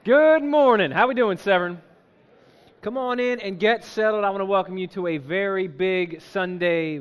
Good morning. How we doing, Severn? Come on in and get settled. I want to welcome you to a very big Sunday.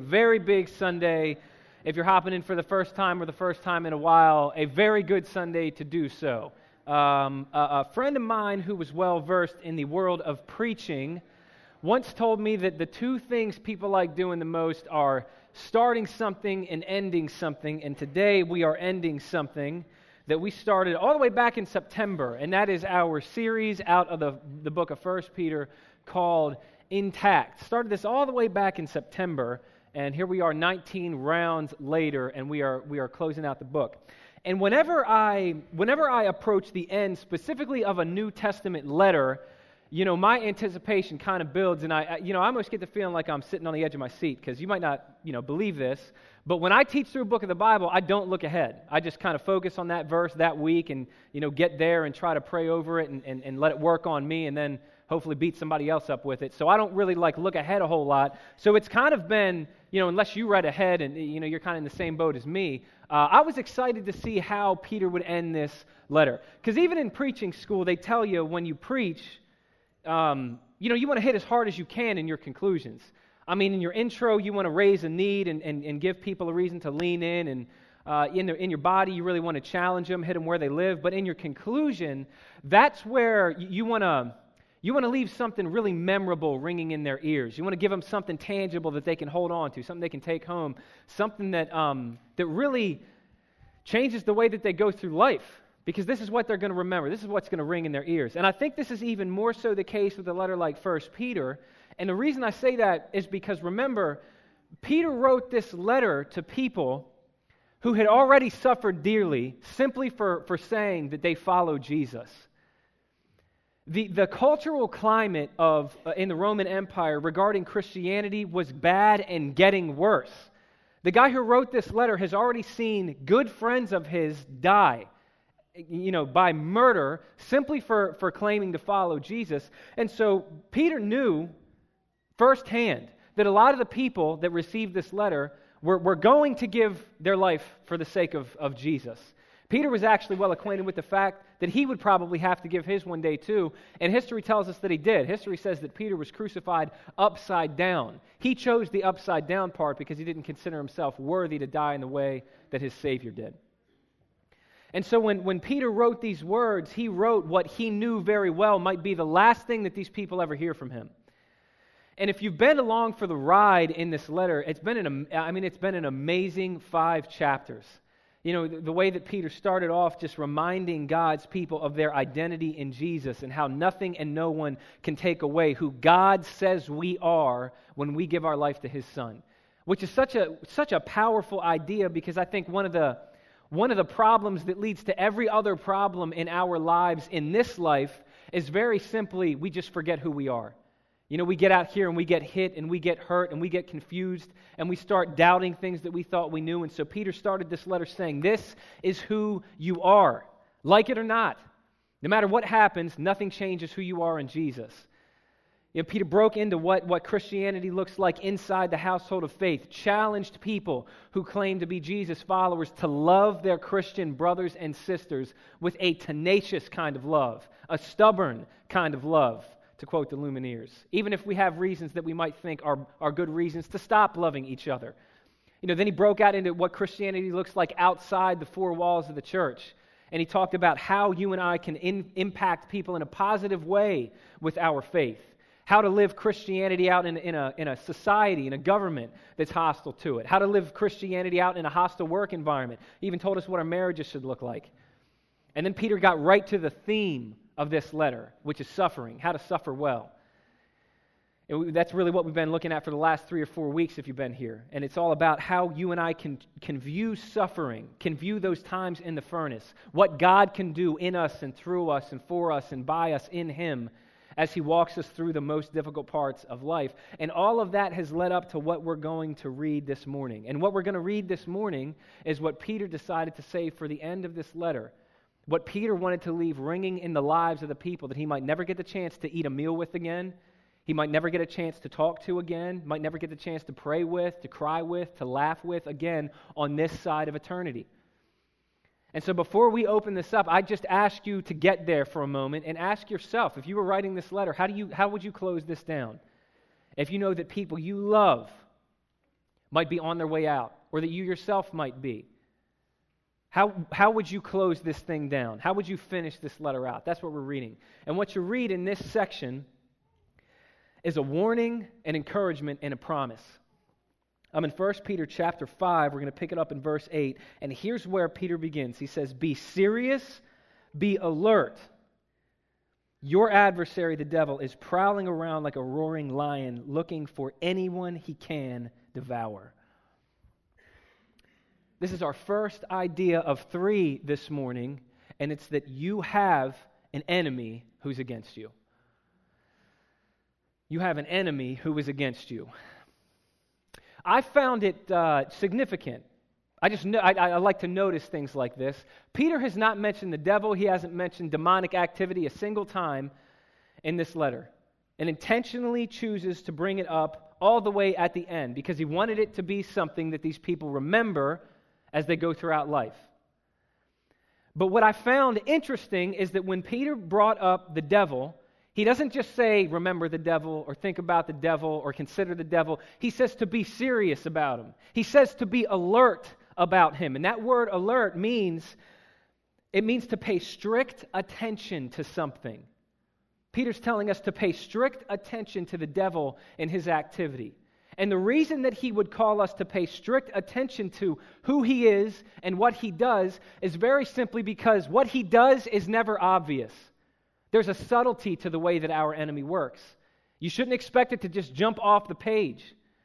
If you're hopping in for the first time or the first time in a while, a very good Sunday to do so. A friend of mine who was well-versed in the world of preaching once told me that the two things people like doing the most are starting something and ending something, and today we are ending something that we started all the way back in September, and that is our series out of the book of 1 Peter called Intact. Started this all the way back in September, and here we are 19 rounds later, and we are closing out the book. And whenever I approach the end, specifically of a New Testament letter, you know, my anticipation kind of builds, and I almost get the feeling like I'm sitting on the edge of my seat, because you might not, believe this, but when I teach through a book of the Bible, I don't look ahead. I just kind of focus on that verse that week and, get there and try to pray over it and let it work on me, and then hopefully beat somebody else up with it. So I don't really look ahead a whole lot. So it's kind of been, unless you read ahead and, you're kind of in the same boat as me, I was excited to see how Peter would end this letter. Because even in preaching school, they tell you when you preach, you want to hit as hard as you can in your conclusions. I mean, in your intro, you want to raise a need and give people a reason to lean in, and in your body, you really want to challenge them, hit them where they live. But in your conclusion, that's where you want to leave something really memorable ringing in their ears. You want to give them something tangible that they can hold on to, something they can take home, something that really changes the way that they go through life. Because this is what they're going to remember. This is what's going to ring in their ears. And I think this is even more so the case with a letter like 1 Peter. And the reason I say that is because, remember, Peter wrote this letter to people who had already suffered dearly simply for saying that they follow Jesus. The cultural climate in the Roman Empire regarding Christianity was bad and getting worse. The guy who wrote this letter has already seen good friends of his die, by murder, simply for claiming to follow Jesus. And so Peter knew firsthand that a lot of the people that received this letter were going to give their life for the sake of Jesus. Peter was actually well acquainted with the fact that he would probably have to give his one day too, and history tells us that he did. History says that Peter was crucified upside down. He chose the upside down part because he didn't consider himself worthy to die in the way that his Savior did. And so when Peter wrote these words, he wrote what he knew very well might be the last thing that these people ever hear from him. And if you've been along for the ride in this letter, it's been an amazing 5 chapters. The way that Peter started off just reminding God's people of their identity in Jesus and how nothing and no one can take away who God says we are when we give our life to His Son, which is such a powerful idea, because I think one of the problems that leads to every other problem in our lives in this life is very simply we just forget who we are. We get out here and we get hit and we get hurt and we get confused and we start doubting things that we thought we knew. And so Peter started this letter saying, this is who you are, like it or not. No matter what happens, nothing changes who you are in Jesus. Peter broke into what Christianity looks like inside the household of faith, challenged people who claim to be Jesus followers to love their Christian brothers and sisters with a tenacious kind of love, a stubborn kind of love, to quote the Lumineers, even if we have reasons that we might think are good reasons to stop loving each other. Then he broke out into what Christianity looks like outside the 4 walls of the church. And he talked about how you and I can impact people in a positive way with our faith. How to live Christianity out in a society, in a government that's hostile to it. How to live Christianity out in a hostile work environment. He even told us what our marriages should look like. And then Peter got right to the theme of this letter, which is suffering, how to suffer well. That's really what we've been looking at for the last 3 or 4 weeks if you've been here. And it's all about how you and I can view suffering, can view those times in the furnace, what God can do in us and through us and for us and by us in Him as He walks us through the most difficult parts of life. And all of that has led up to what we're going to read this morning. And what we're going to read this morning is what Peter decided to say for the end of this letter. What Peter wanted to leave ringing in the lives of the people that he might never get the chance to eat a meal with again, he might never get a chance to talk to again, might never get the chance to pray with, to cry with, to laugh with again on this side of eternity. And so before we open this up, I just ask you to get there for a moment and ask yourself, if you were writing this letter, how would you close this down? If you know that people you love might be on their way out, or that you yourself might be, how would you close this thing down? How would you finish this letter out? That's what we're reading. And what you read in this section is a warning, an encouragement, and a promise. I'm in 1 Peter chapter 5. We're going to pick it up in verse 8. And here's where Peter begins. He says, "Be serious, be alert. Your adversary, the devil, is prowling around like a roaring lion, looking for anyone he can devour." This is our first idea of 3 this morning, and it's that you have an enemy who's against you. You have an enemy who is against you. I found it significant. I like to notice things like this. Peter has not mentioned the devil. He hasn't mentioned demonic activity a single time in this letter, and intentionally chooses to bring it up all the way at the end because he wanted it to be something that these people remember as they go throughout life. But what I found interesting is that when Peter brought up the devil, he doesn't just say, remember the devil, or think about the devil, or consider the devil. He says to be serious about him. He says to be alert about him. And that word alert means to pay strict attention to something. Peter's telling us to pay strict attention to the devil and his activity. And the reason that he would call us to pay strict attention to who he is and what he does is very simply because what he does is never obvious. There's a subtlety to the way that our enemy works. You shouldn't expect it to just jump off the page.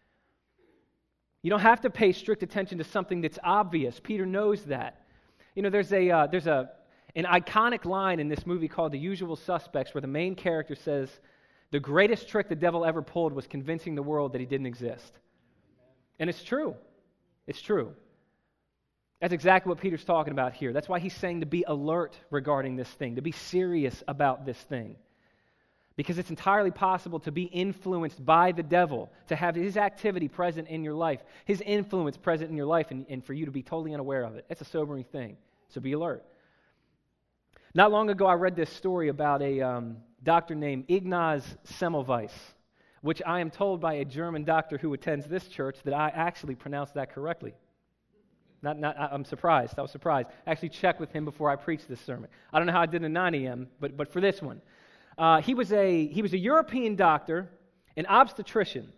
You don't have to pay strict attention to something that's obvious. Peter knows that. You know, there's an iconic line in this movie called The Usual Suspects where the main character says, "The greatest trick the devil ever pulled was convincing the world that he didn't exist." And it's true. It's true. That's exactly what Peter's talking about here. That's why he's saying to be alert regarding this thing, to be serious about this thing. Because it's entirely possible to be influenced by the devil, to have his activity present in your life, his influence present in your life, and for you to be totally unaware of it. It's a sobering thing. So be alert. Not long ago, I read this story about a doctor named Ignaz Semmelweis, which I am told by a German doctor who attends this church that I actually pronounced that correctly. I'm surprised. I was surprised. I actually checked with him before I preached this sermon. I don't know how I did in 9 a.m., but for this one. He was a European doctor, an obstetrician.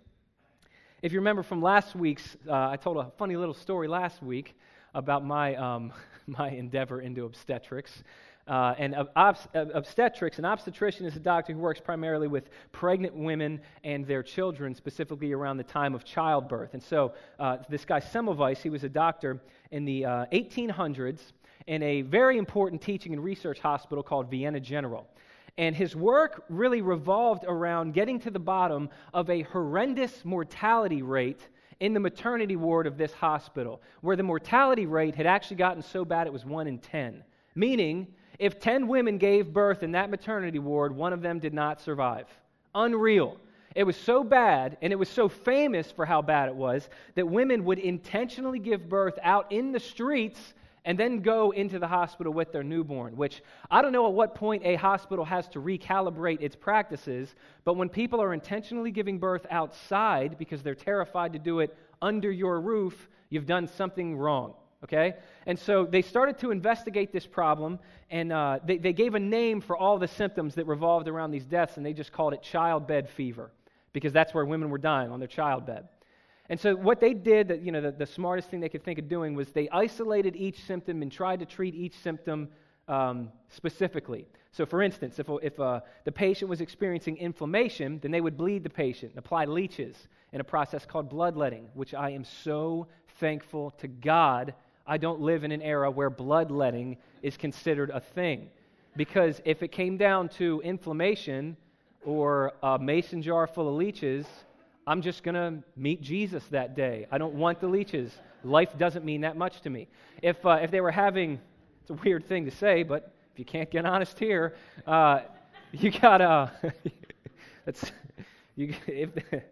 If you remember from last week's, I told a funny little story last week about my my endeavor into obstetrics. And obstetrics, an obstetrician is a doctor who works primarily with pregnant women and their children, specifically around the time of childbirth. And so this guy Semmelweis, he was a doctor in the 1800s in a very important teaching and research hospital called Vienna General. And his work really revolved around getting to the bottom of a horrendous mortality rate in the maternity ward of this hospital, where the mortality rate had actually gotten so bad it was 1 in 10. Meaning, if 10 women gave birth in that maternity ward, one of them did not survive. Unreal. It was so bad, and it was so famous for how bad it was, that women would intentionally give birth out in the streets and then go into the hospital with their newborn, which I don't know at what point a hospital has to recalibrate its practices, but when people are intentionally giving birth outside because they're terrified to do it under your roof, you've done something wrong. Okay? And so they started to investigate this problem, and they gave a name for all the symptoms that revolved around these deaths, and they just called it childbed fever, because that's where women were dying, on their childbed. And so what they did, the smartest thing they could think of doing, was they isolated each symptom and tried to treat each symptom specifically. So for instance, if the patient was experiencing inflammation, then they would bleed the patient and apply leeches in a process called bloodletting, which I am so thankful to God I don't live in an era where bloodletting is considered a thing. Because if it came down to inflammation or a mason jar full of leeches, I'm just going to meet Jesus that day. I don't want the leeches. Life doesn't mean that much to me. If they were having, it's a weird thing to say, but if you can't get honest here, you gotta,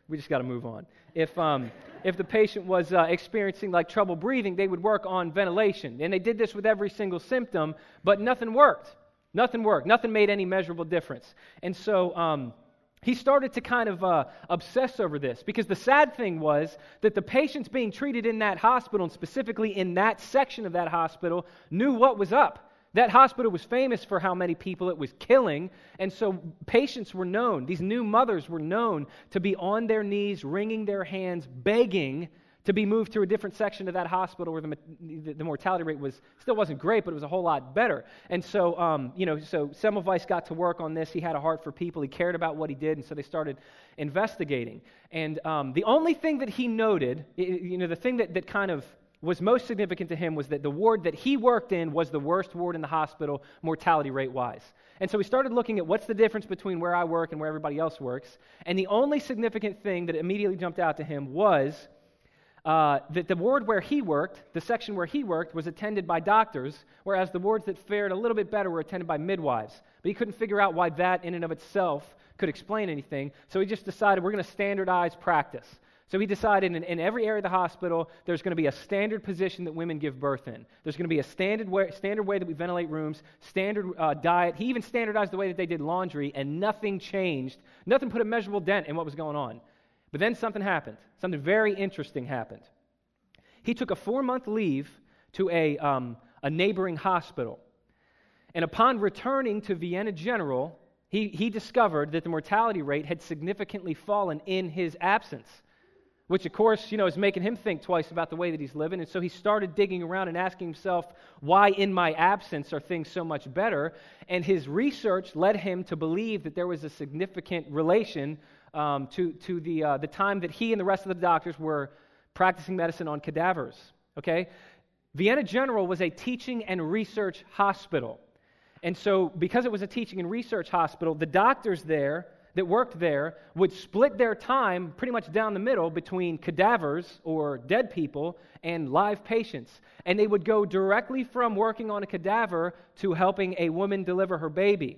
We just got to move on. If the patient was experiencing like trouble breathing, they would work on ventilation. And they did this with every single symptom, but nothing worked. Nothing worked. Nothing made any measurable difference. And so he started to kind of obsess over this, because the sad thing was that the patients being treated in that hospital, and specifically in that section of that hospital, knew what was up. That hospital was famous for how many people it was killing, and so patients were known, these new mothers were known to be on their knees, wringing their hands, begging to be moved to a different section of that hospital where the mortality rate still wasn't great, but it was a whole lot better. And so, so Semmelweis got to work on this. He had a heart for people. He cared about what he did, and so they started investigating. And the only thing that he noted, the thing that kind of was most significant to him was that the ward that he worked in was the worst ward in the hospital, mortality rate-wise. And so we started looking at what's the difference between where I work and where everybody else works. And the only significant thing that immediately jumped out to him was that the ward where he worked, the section where he worked, was attended by doctors, whereas the wards that fared a little bit better were attended by midwives. But he couldn't figure out why that in and of itself could explain anything. So he just decided we're going to standardize practice. So he decided in every area of the hospital, there's going to be a standard position that women give birth in. There's going to be a standard way that we ventilate rooms, standard diet. He even standardized the way that they did laundry, and nothing changed. Nothing put a measurable dent in what was going on. But then something happened. Something very interesting happened. He took a 4-month leave to a neighboring hospital. And upon returning to Vienna General, he discovered that the mortality rate had significantly fallen in his absence, which, of course, is making him think twice about the way that he's living. And so he started digging around and asking himself, why in my absence are things so much better? And his research led him to believe that there was a significant relation to the time that he and the rest of the doctors were practicing medicine on cadavers. Okay? Vienna General was a teaching and research hospital. And so because it was a teaching and research hospital, the doctors there that worked there would split their time pretty much down the middle between cadavers or dead people and live patients. And they would go directly from working on a cadaver to helping a woman deliver her baby.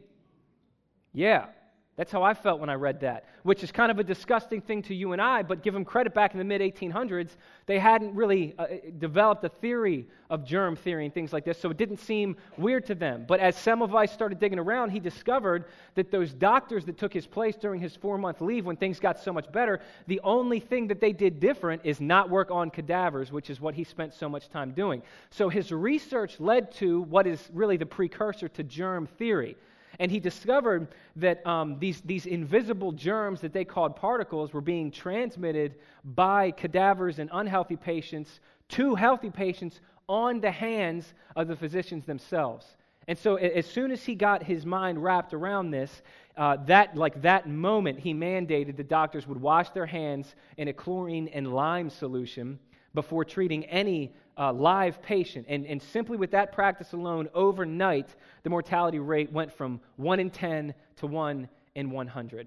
Yeah, that's how I felt when I read that, which is kind of a disgusting thing to you and I, but give them credit, back in the mid-1800s, they hadn't really developed a theory of germ theory and things like this, so it didn't seem weird to them. But as Semmelweis started digging around, he discovered that those doctors that took his place during his 4-month leave, when things got so much better, the only thing that they did different is not work on cadavers, which is what he spent so much time doing. So his research led to what is really the precursor to germ theory. And he discovered that these invisible germs that they called particles were being transmitted by cadavers and unhealthy patients to healthy patients on the hands of the physicians themselves. And so as soon as he got his mind wrapped around this, that moment he mandated the doctors would wash their hands in a chlorine and lime solution before treating any live patient. And simply with that practice alone, overnight, the mortality rate went from 1 in 10 to 1 in 100.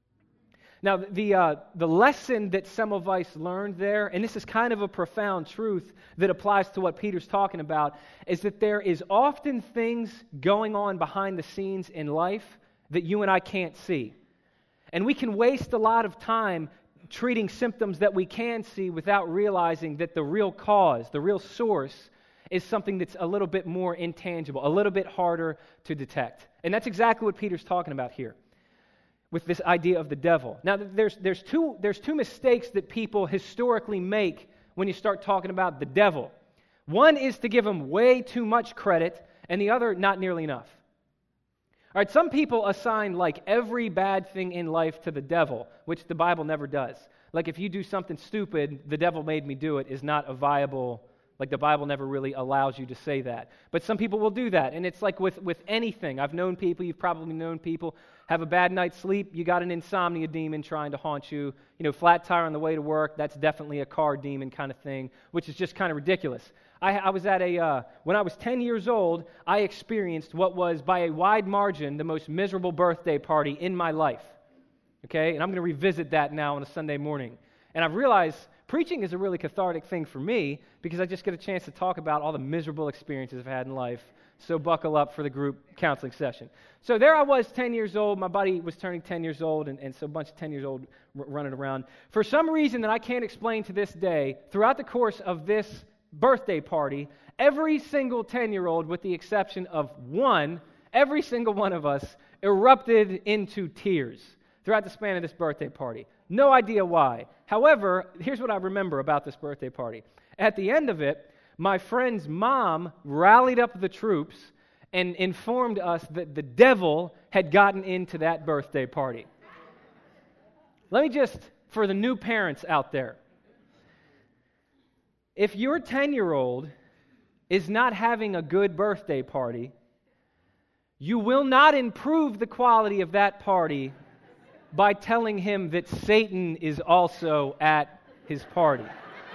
Now, the lesson that Semmelweis learned there, and this is kind of a profound truth that applies to what Peter's talking about, is that there is often things going on behind the scenes in life that you and I can't see. And we can waste a lot of time treating symptoms that we can see without realizing that the real cause, the real source, is something that's a little bit more intangible, a little bit harder to detect. And that's exactly what Peter's talking about here with this idea of the devil. Now, there's two mistakes that people historically make when you start talking about the devil. One is to give him way too much credit, and the other, not nearly enough. All right, some people assign like every bad thing in life to the devil, which the Bible never does. Like if you do something stupid, the devil made me do it is not a viable, like the Bible never really allows you to say that. But some people will do that, and it's like with anything. I've known people, you've probably known people, have a bad night's sleep, you got an insomnia demon trying to haunt you. Flat tire on the way to work, that's definitely a car demon kind of thing, which is just kind of ridiculous. I was at when I was 10 years old, I experienced what was, by a wide margin, the most miserable birthday party in my life. Okay? And I'm going to revisit that now on a Sunday morning. And I've realized preaching is a really cathartic thing for me because I just get a chance to talk about all the miserable experiences I've had in life So buckle up for the group counseling session. So there I was, 10 years old. My buddy was turning 10 years old, and so a bunch of 10 years old running around. For some reason that I can't explain to this day, throughout the course of this birthday party, every single 10-year-old, with the exception of one, every single one of us erupted into tears throughout the span of this birthday party. No idea why. However, here's what I remember about this birthday party. At the end of it, my friend's mom rallied up the troops and informed us that the devil had gotten into that birthday party. Let me just, for the new parents out there, if your 10-year-old is not having a good birthday party, you will not improve the quality of that party by telling him that Satan is also at his party.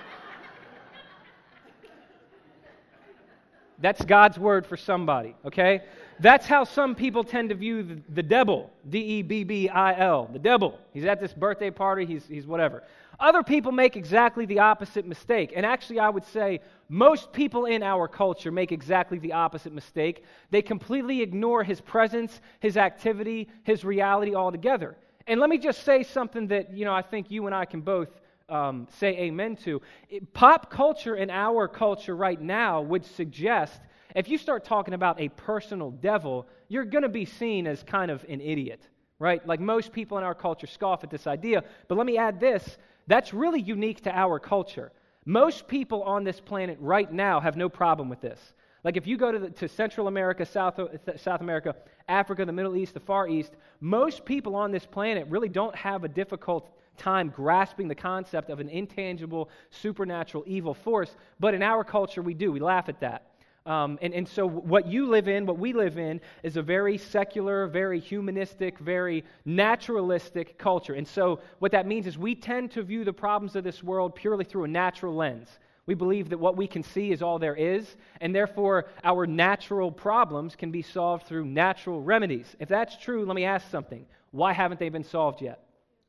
That's God's word for somebody, okay? That's how some people tend to view the devil, D-E-B-B-I-L, the devil. He's at this birthday party, he's whatever. Other people make exactly the opposite mistake. And actually, I would say most people in our culture make exactly the opposite mistake. They completely ignore his presence, his activity, his reality altogether. And let me just say something that, I think you and I can both say amen to. Pop culture in our culture right now would suggest if you start talking about a personal devil, you're going to be seen as kind of an idiot, right? Like most people in our culture scoff at this idea. But let me add this. That's really unique to our culture. Most people on this planet right now have no problem with this. Like if you go to Central America, South America, Africa, the Middle East, the Far East, most people on this planet really don't have a difficult time grasping the concept of an intangible, supernatural, evil force. But in our culture, we do. We laugh at that. And so what you live in, what we live in, is a very secular, very humanistic, very naturalistic culture. And so what that means is we tend to view the problems of this world purely through a natural lens. We believe that what we can see is all there is, and therefore our natural problems can be solved through natural remedies. If that's true, let me ask something. Why haven't they been solved yet?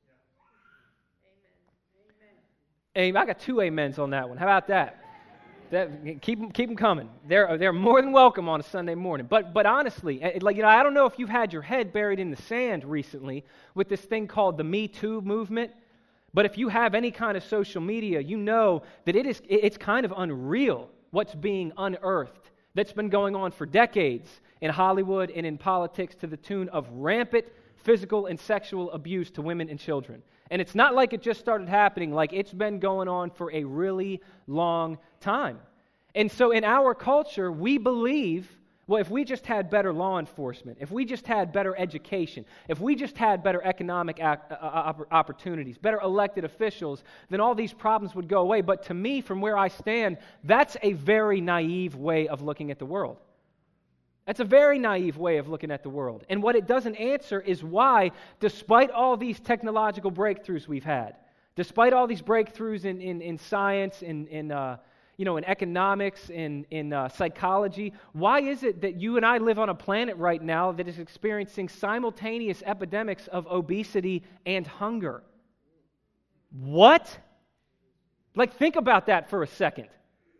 Amen. I got 2 amens on that one. How about that? Keep them coming. They're more than welcome on a Sunday morning. But honestly, I don't know if you've had your head buried in the sand recently with this thing called the Me Too movement. But if you have any kind of social media, you know that it's kind of unreal what's being unearthed that's been going on for decades in Hollywood and in politics to the tune of rampant physical and sexual abuse to women and children. And it's not like it just started happening, like it's been going on for a really long time. And so in our culture, we believe, well, if we just had better law enforcement, if we just had better education, if we just had better economic opportunities, better elected officials, then all these problems would go away. But to me, from where I stand, that's a very naive way of looking at the world. That's a very naive way of looking at the world. And what it doesn't answer is why, despite all these technological breakthroughs we've had, despite all these breakthroughs in science, in economics, in psychology, why is it that you and I live on a planet right now that is experiencing simultaneous epidemics of obesity and hunger? What? Think about that for a second.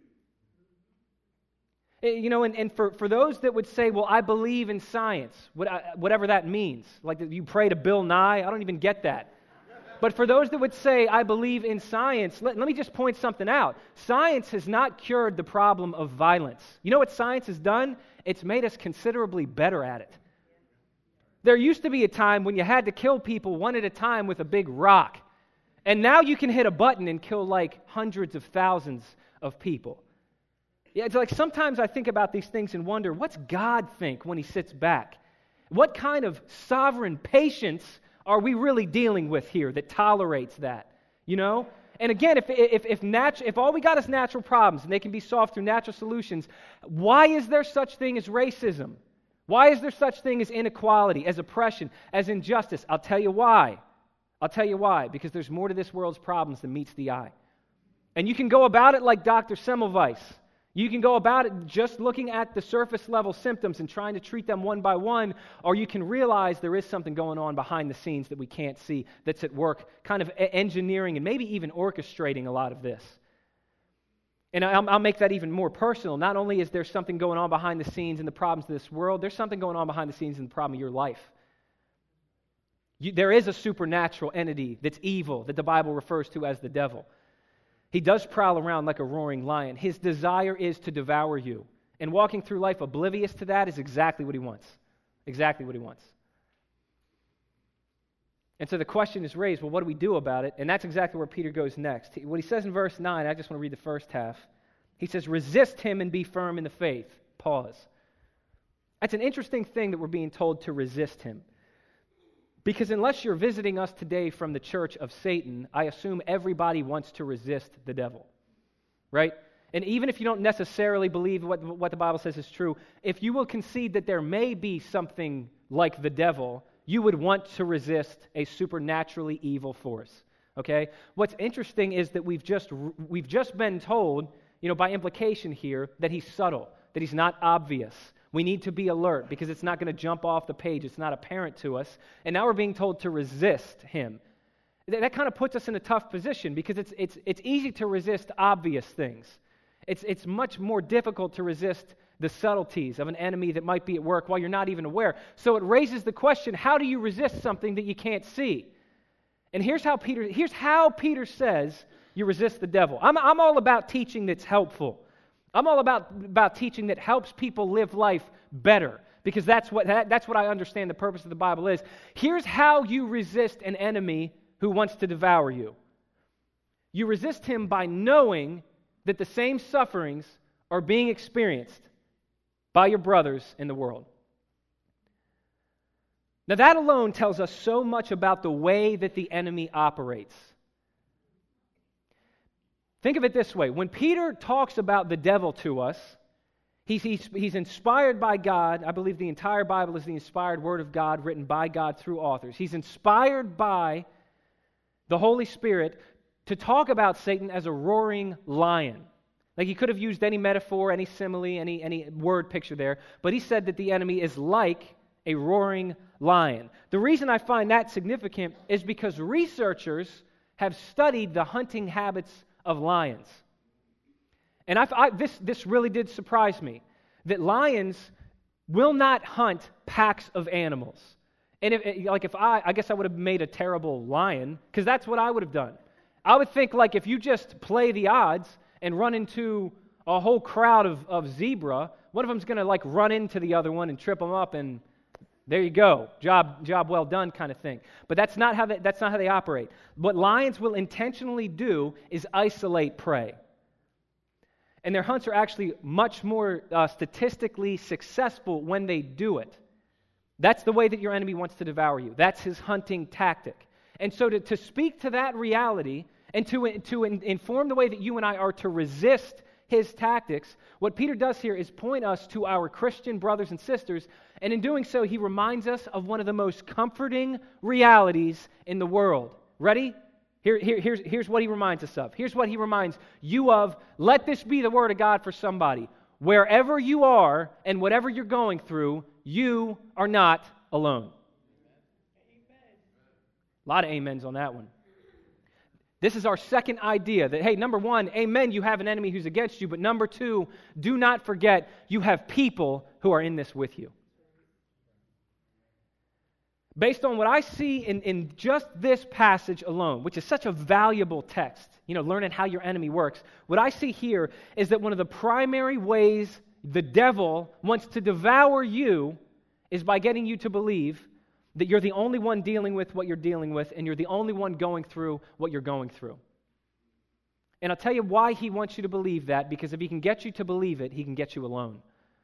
And for those that would say, well, I believe in science, whatever that means, like you pray to Bill Nye, I don't even get that. But for those that would say, I believe in science, let me just point something out. Science has not cured the problem of violence. You know what science has done? It's made us considerably better at it. There used to be a time when you had to kill people one at a time with a big rock. And now you can hit a button and kill hundreds of thousands of people. Yeah, it's like sometimes I think about these things and wonder, what's God think when he sits back? What kind of sovereign patience are we really dealing with here that tolerates that? And again, if all we got is natural problems and they can be solved through natural solutions, why is there such thing as racism? Why is there such thing as inequality, as oppression, as injustice? I'll tell you why. Because there's more to this world's problems than meets the eye. And you can go about it like Dr. Semmelweis. You can go about it just looking at the surface level symptoms and trying to treat them one by one, or you can realize there is something going on behind the scenes that we can't see, that's at work, kind of engineering and maybe even orchestrating a lot of this. And I'll make that even more personal. Not only is there something going on behind the scenes in the problems of this world, there's something going on behind the scenes in the problem of your life. There is a supernatural entity that's evil that the Bible refers to as the devil. He does prowl around like a roaring lion. His desire is to devour you. And walking through life oblivious to that is exactly what he wants. Exactly what he wants. And so the question is raised, well, what do we do about it? And that's exactly where Peter goes next. What he says in verse 9, I just want to read the first half. He says, resist him and be firm in the faith. Pause. That's an interesting thing that we're being told to resist him. Because unless you're visiting us today from the church of Satan, I assume everybody wants to resist the devil. Right? And even if you don't necessarily believe what the Bible says is true, if you will concede that there may be something like the devil, you would want to resist a supernaturally evil force. Okay? What's interesting is that we've just been told, by implication here, that he's subtle, that he's not obvious. We need to be alert because it's not going to jump off the page. It's not apparent to us. And now we're being told to resist him. That kind of puts us in a tough position because it's easy to resist obvious things. It's much more difficult to resist the subtleties of an enemy that might be at work while you're not even aware. So it raises the question, how do you resist something that you can't see? And here's how Peter says you resist the devil. I'm all about teaching that's helpful. I'm all about teaching that helps people live life better, because that's what I understand the purpose of the Bible is. Here's how you resist an enemy who wants to devour you. You resist him by knowing that the same sufferings are being experienced by your brothers in the world. Now that alone tells us so much about the way that the enemy operates. Think of it this way. When Peter talks about the devil to us, he's inspired by God. I believe the entire Bible is the inspired Word of God written by God through authors. He's inspired by the Holy Spirit to talk about Satan as a roaring lion. Like he could have used any metaphor, any simile, any word picture there, but he said that the enemy is like a roaring lion. The reason I find that significant is because researchers have studied the hunting habits of lions. And this really did surprise me, that lions will not hunt packs of animals. And I guess I would have made a terrible lion, because that's what I would have done. I would think if you just play the odds and run into a whole crowd of zebra, one of them's going to run into the other one and trip them up, and there you go, job well done kind of thing. But that's not how they operate. What lions will intentionally do is isolate prey. And their hunts are actually much more statistically successful when they do it. That's the way that your enemy wants to devour you. That's his hunting tactic. And so to speak to that reality and to inform the way that you and I are to resist his tactics, what Peter does here is point us to our Christian brothers and sisters, and in doing so, he reminds us of one of the most comforting realities in the world. Ready? Here's what he reminds us of. Here's what he reminds you of. Let this be the word of God for somebody. Wherever you are and whatever you're going through, you are not alone. A lot of amens on that one. This is our second idea that, hey, number one, amen, you have an enemy who's against you, but number two, do not forget you have people who are in this with you. Based on what I see in just this passage alone, which is such a valuable text, learning how your enemy works, what I see here is that one of the primary ways the devil wants to devour you is by getting you to believe that you're the only one dealing with what you're dealing with, and you're the only one going through what you're going through. And I'll tell you why he wants you to believe that, because if he can get you to believe it, he can get you alone.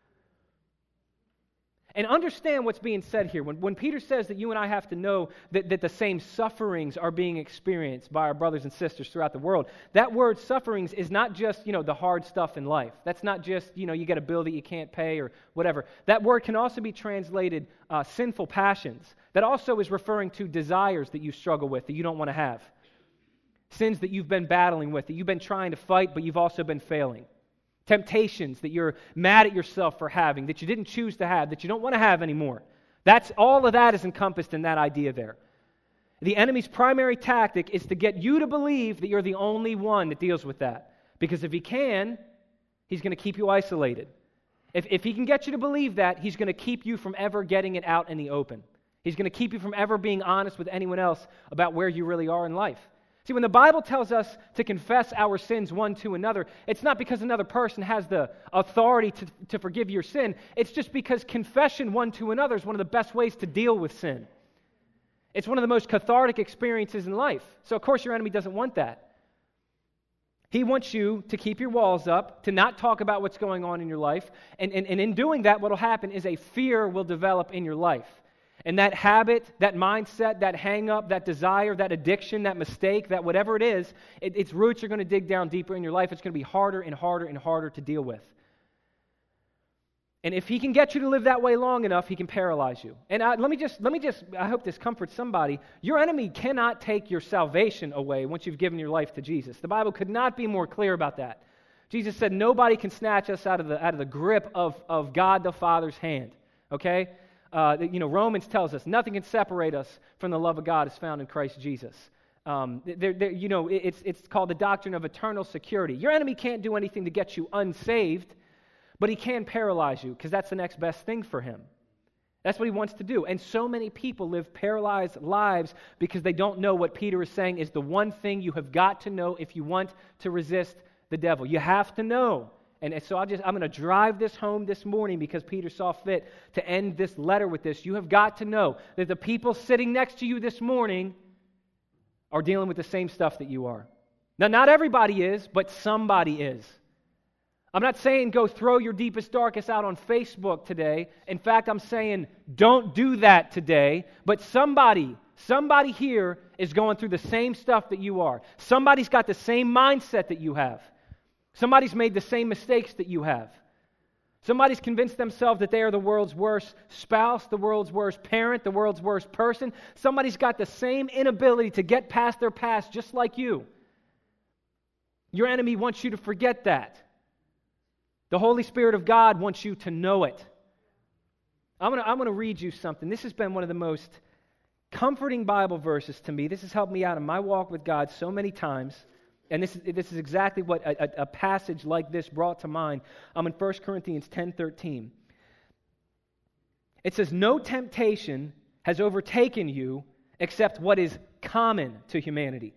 And understand what's being said here. When Peter says that you and I have to know that the same sufferings are being experienced by our brothers and sisters throughout the world, that word sufferings is not just, the hard stuff in life. That's not just, you get a bill that you can't pay or whatever. That word can also be translated sinful passions. That also is referring to desires that you struggle with, that you don't want to have. Sins that you've been battling with, that you've been trying to fight, but you've also been failing. Temptations that you're mad at yourself for having, that you didn't choose to have, that you don't want to have anymore. All of that is encompassed in that idea there. The enemy's primary tactic is to get you to believe that you're the only one that deals with that. Because if he can, he's going to keep you isolated. If he can get you to believe that, he's going to keep you from ever getting it out in the open. He's going to keep you from ever being honest with anyone else about where you really are in life. See, when the Bible tells us to confess our sins one to another, it's not because another person has the authority to forgive your sin. It's just because confession one to another is one of the best ways to deal with sin. It's one of the most cathartic experiences in life. So, of course, your enemy doesn't want that. He wants you to keep your walls up, to not talk about what's going on in your life. And in doing that, what will happen is a fear will develop in your life. And that habit, that mindset, that hang-up, that desire, that addiction, that mistake, that whatever it is, its roots are going to dig down deeper in your life. It's going to be harder and harder and harder to deal with. And if he can get you to live that way long enough, he can paralyze you. And let me just, I hope this comforts somebody. Your enemy cannot take your salvation away once you've given your life to Jesus. The Bible could not be more clear about that. Jesus said nobody can snatch us out of the grip of God the Father's hand. Okay? Romans tells us nothing can separate us from the love of God is found in Christ Jesus. It's called the doctrine of eternal security. Your enemy can't do anything to get you unsaved, but he can paralyze you because that's the next best thing for him. That's what he wants to do. And so many people live paralyzed lives because they don't know what Peter is saying is the one thing you have got to know if you want to resist the devil. You have to know. And so I'm going to drive this home this morning because Peter saw fit to end this letter with this. You have got to know that the people sitting next to you this morning are dealing with the same stuff that you are. Now, not everybody is, but somebody is. I'm not saying go throw your deepest, darkest out on Facebook today. In fact, I'm saying don't do that today. But somebody here is going through the same stuff that you are. Somebody's got the same mindset that you have. Somebody's made the same mistakes that you have. Somebody's convinced themselves that they are the world's worst spouse, the world's worst parent, the world's worst person. Somebody's got the same inability to get past their past just like you. Your enemy wants you to forget that. The Holy Spirit of God wants you to know it. I'm going to read you something. This has been one of the most comforting Bible verses to me. This has helped me out in my walk with God so many times. And this is exactly what a passage like this brought to mind. I'm in 1 Corinthians 10:13. It says, "No temptation has overtaken you except what is common to humanity.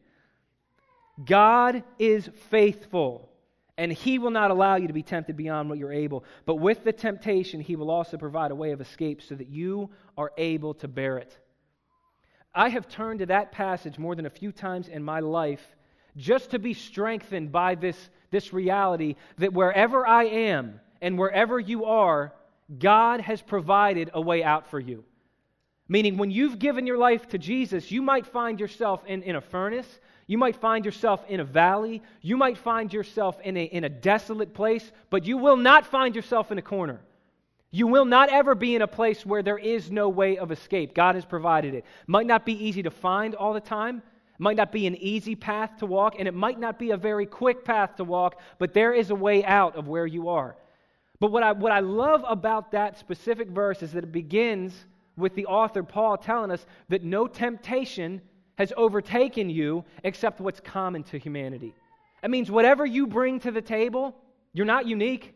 God is faithful, and He will not allow you to be tempted beyond what you're able. But with the temptation, He will also provide a way of escape so that you are able to bear it." I have turned to that passage more than a few times in my life just to be strengthened by this reality that wherever I am and wherever you are, God has provided a way out for you. Meaning when you've given your life to Jesus, you might find yourself in a furnace, you might find yourself in a valley, you might find yourself in a desolate place, but you will not find yourself in a corner. You will not ever be in a place where there is no way of escape. God has provided it. Might not be easy to find all the time, might not be an easy path to walk, and it might not be a very quick path to walk, but there is a way out of where you are. But what I love about that specific verse is that it begins with the author Paul telling us that no temptation has overtaken you except what's common to humanity. That means whatever you bring to the table, you're not unique.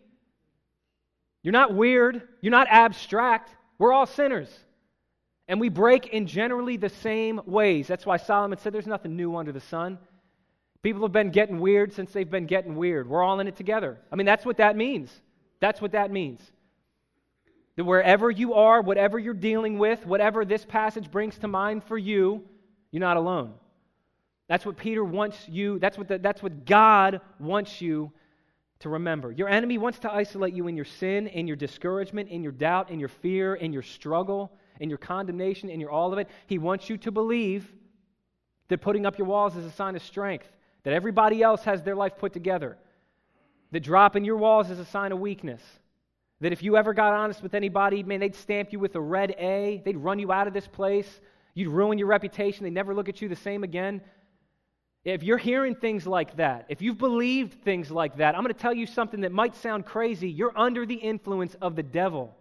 You're not weird. You're not abstract. We're all sinners. And we break in generally the same ways. That's why Solomon said there's nothing new under the sun. People have been getting weird since they've been getting weird. We're all in it together. I mean, that's what that means. That's what that means. That wherever you are, whatever you're dealing with, whatever this passage brings to mind for you, you're not alone. That's what Peter wants you, that's what God wants you to remember. Your enemy wants to isolate you in your sin, in your discouragement, in your doubt, in your fear, in your struggle, in your condemnation, in your all of it. He wants you to believe that putting up your walls is a sign of strength, that everybody else has their life put together, that dropping your walls is a sign of weakness, that if you ever got honest with anybody, man, they'd stamp you with a red A, they'd run you out of this place, you'd ruin your reputation, they'd never look at you the same again. If you're hearing things like that, if you've believed things like that, I'm going to tell you something that might sound crazy. You're under the influence of the devil.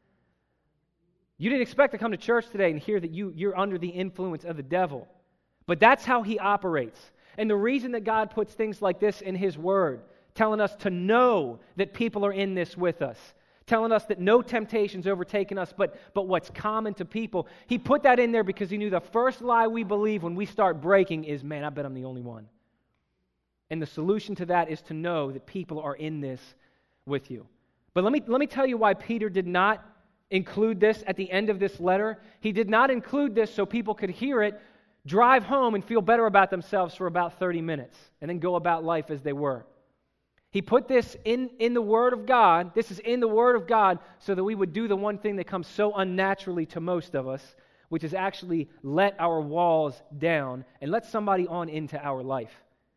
You didn't expect to come to church today and hear that you're under the influence of the devil. But that's how he operates. And the reason that God puts things like this in His Word, telling us to know that people are in this with us, telling us that no temptation's overtaken us, but what's common to people. He put that in there because he knew the first lie we believe when we start breaking is, man, I bet I'm the only one. And the solution to that is to know that people are in this with you. But let me tell you why Peter did not include this at the end of this letter. He did not include this so people could hear it, drive home, and feel better about themselves for about 30 minutes, and then go about life as they were. He put this in the Word of God. This is in the Word of God so that we would do the one thing that comes so unnaturally to most of us, which is actually let our walls down and let somebody on into our life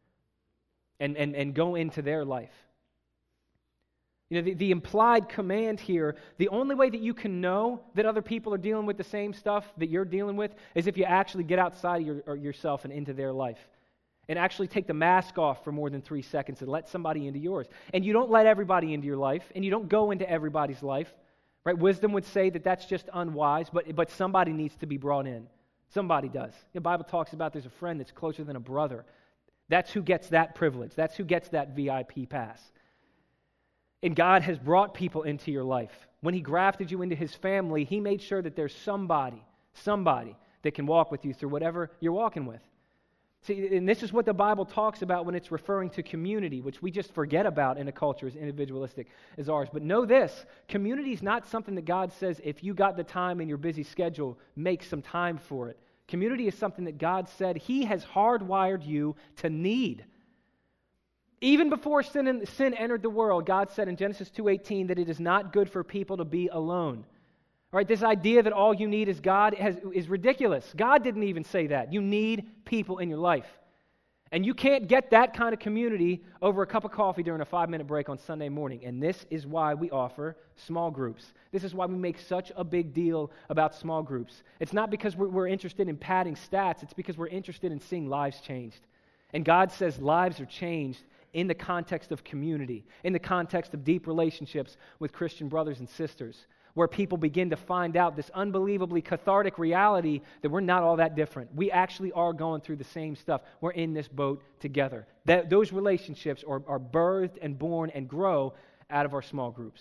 and go into their life. You know, the implied command here, the only way that you can know that other people are dealing with the same stuff that you're dealing with is if you actually get outside of yourself and into their life. And actually take the mask off for more than 3 seconds and let somebody into yours. And you don't let everybody into your life, and you don't go into everybody's life. Right? Wisdom would say that that's just unwise, but somebody needs to be brought in. Somebody does. The Bible talks about there's a friend that's closer than a brother. That's who gets that privilege. That's who gets that VIP pass. And God has brought people into your life. When He grafted you into His family, He made sure that there's somebody that can walk with you through whatever you're walking with. See, and this is what the Bible talks about when it's referring to community, which we just forget about in a culture as individualistic as ours. But know this, community is not something that God says, if you got the time in your busy schedule, make some time for it. Community is something that God said He has hardwired you to need. Even before sin entered the world, God said in Genesis 2:18 that it is not good for people to be alone. All right, this idea that all you need is God is ridiculous. God didn't even say that. You need people in your life. And you can't get that kind of community over a cup of coffee during a 5-minute break on Sunday morning. And this is why we offer small groups. This is why we make such a big deal about small groups. It's not because we're interested in padding stats. It's because we're interested in seeing lives changed. And God says lives are changed in the context of community, in the context of deep relationships with Christian brothers and sisters, where people begin to find out this unbelievably cathartic reality that we're not all that different. We actually are going through the same stuff. We're in this boat together. Those relationships are birthed and born and grow out of our small groups.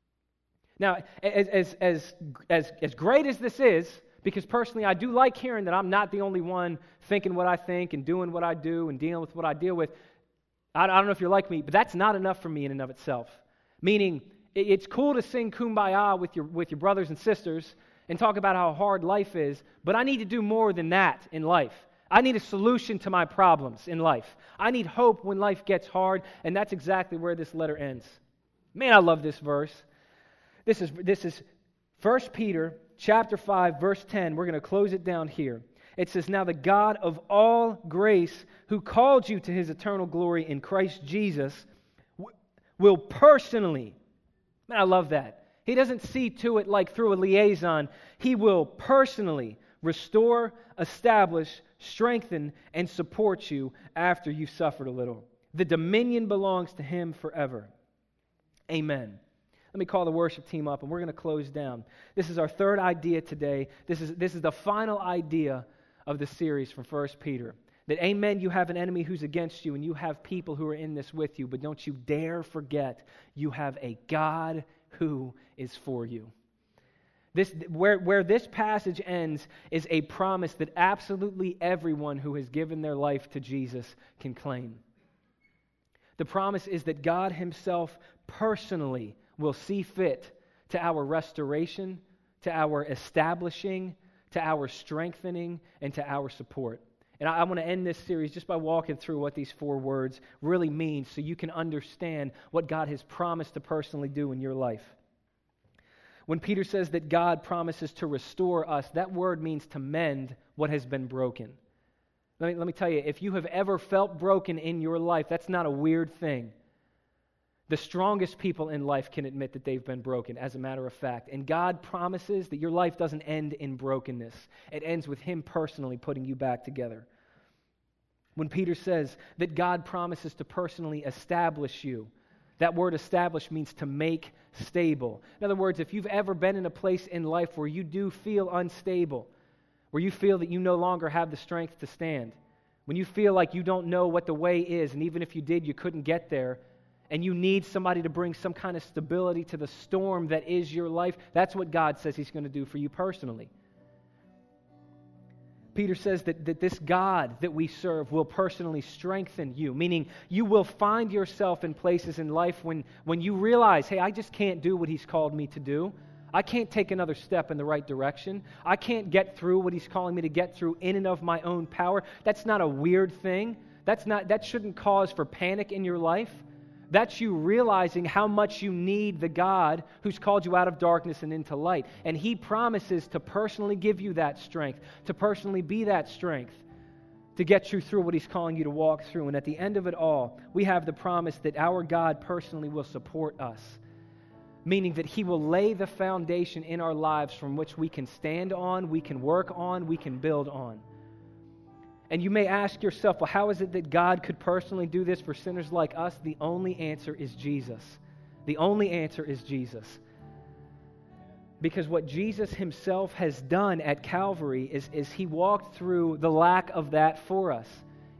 Now, as great as this is, because personally I do like hearing that I'm not the only one thinking what I think and doing what I do and dealing with what I deal with. I don't know if you're like me, but that's not enough for me in and of itself. Meaning, it's cool to sing Kumbaya with your brothers and sisters and talk about how hard life is, but I need to do more than that in life. I need a solution to my problems in life. I need hope when life gets hard, and that's exactly where this letter ends. Man, I love this verse. This is 1 Peter chapter 5, verse 10. We're going to close it down here. It says, "Now the God of all grace, who called you to His eternal glory in Christ Jesus, will personally," man, I love that. He doesn't see to it like through a liaison. He will personally restore, establish, strengthen, and support you after you've suffered a little. The dominion belongs to Him forever. Amen. Let me call the worship team up, and we're going to close down. This is our third idea today. This is the final idea of the series from 1 Peter. That, amen, you have an enemy who's against you, and you have people who are in this with you, but don't you dare forget you have a God who is for you. Where this passage ends is a promise that absolutely everyone who has given their life to Jesus can claim. The promise is that God Himself personally will see fit to our restoration, to our establishing, to our strengthening, and to our support. And I want to end this series just by walking through what these 4 words really mean so you can understand what God has promised to personally do in your life. When Peter says that God promises to restore us, that word means to mend what has been broken. Let me tell you, if you have ever felt broken in your life, that's not a weird thing. The strongest people in life can admit that they've been broken, as a matter of fact. And God promises that your life doesn't end in brokenness. It ends with Him personally putting you back together. When Peter says that God promises to personally establish you, that word establish means to make stable. In other words, if you've ever been in a place in life where you do feel unstable, where you feel that you no longer have the strength to stand, when you feel like you don't know what the way is, and even if you did, you couldn't get there, and you need somebody to bring some kind of stability to the storm that is your life, that's what God says He's going to do for you personally. Peter says that this God that we serve will personally strengthen you, meaning you will find yourself in places in life when you realize, hey, I just can't do what He's called me to do. I can't take another step in the right direction. I can't get through what He's calling me to get through in and of my own power. That's not a weird thing. That shouldn't cause for panic in your life. That's you realizing how much you need the God who's called you out of darkness and into light. And He promises to personally give you that strength, to personally be that strength, to get you through what He's calling you to walk through. And at the end of it all, we have the promise that our God personally will support us, meaning that He will lay the foundation in our lives from which we can stand on, we can work on, we can build on. And you may ask yourself, well, how is it that God could personally do this for sinners like us? The only answer is Jesus. The only answer is Jesus. Because what Jesus Himself has done at Calvary is He walked through the lack of that for us.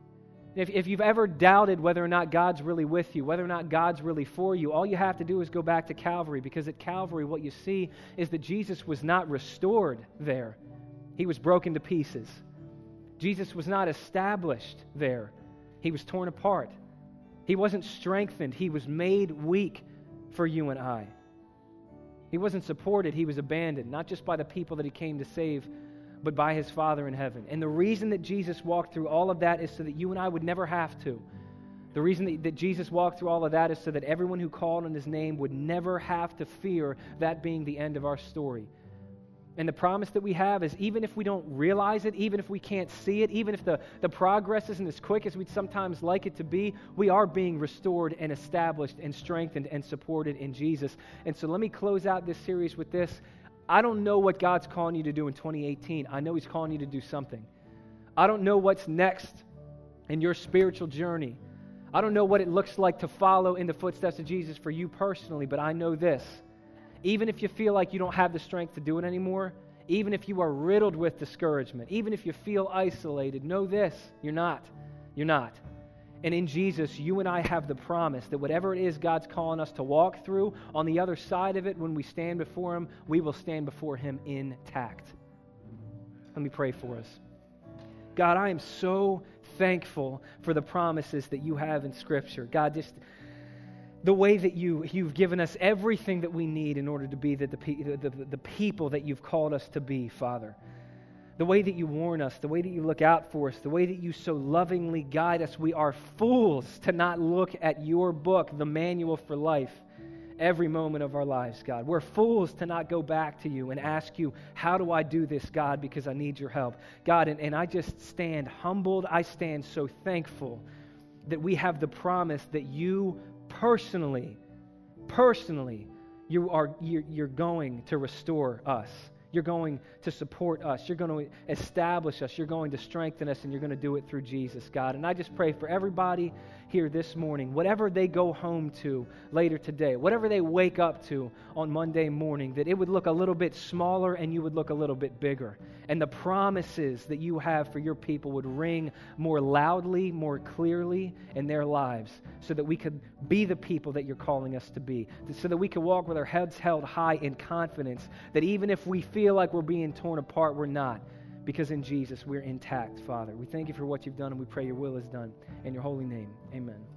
If you've ever doubted whether or not God's really with you, whether or not God's really for you, all you have to do is go back to Calvary, because at Calvary what you see is that Jesus was not restored there. He was broken to pieces. Jesus was not established there. He was torn apart. He wasn't strengthened. He was made weak for you and I. He wasn't supported. He was abandoned, not just by the people that He came to save, but by His Father in heaven. And the reason that Jesus walked through all of that is so that you and I would never have to. The reason that Jesus walked through all of that is so that everyone who called on His name would never have to fear that being the end of our story. And the promise that we have is, even if we don't realize it, even if we can't see it, even if the progress isn't as quick as we'd sometimes like it to be, we are being restored and established and strengthened and supported in Jesus. And so let me close out this series with this. I don't know what God's calling you to do in 2018. I know He's calling you to do something. I don't know what's next in your spiritual journey. I don't know what it looks like to follow in the footsteps of Jesus for you personally, but I know this. Even if you feel like you don't have the strength to do it anymore, even if you are riddled with discouragement, even if you feel isolated, know this, you're not. You're not. And in Jesus, you and I have the promise that whatever it is God's calling us to walk through, on the other side of it, when we stand before Him, we will stand before Him intact. Let me pray for us. God, I am so thankful for the promises that you have in Scripture. God, just the way that you've given us everything that we need in order to be the people that you've called us to be, Father. The way that you warn us, the way that you look out for us, the way that you so lovingly guide us. We are fools to not look at your book, the manual for life, every moment of our lives, God. We're fools to not go back to you and ask you, how do I do this, God, because I need your help. God, and I just stand humbled. I stand so thankful that we have the promise that you personally, you're going to restore us. You're going to support us. You're going to establish us. You're going to strengthen us, and you're going to do it through Jesus, God. And I just pray for everybody here this morning, whatever they go home to later today, whatever they wake up to on Monday morning, that it would look a little bit smaller and you would look a little bit bigger. And the promises that you have for your people would ring more loudly, more clearly in their lives, so that we could be the people that you're calling us to be, so that we could walk with our heads held high in confidence that even if we feel like we're being torn apart, we're not. Because in Jesus, we're intact, Father. We thank you for what you've done, and we pray your will is done. In your holy name, amen.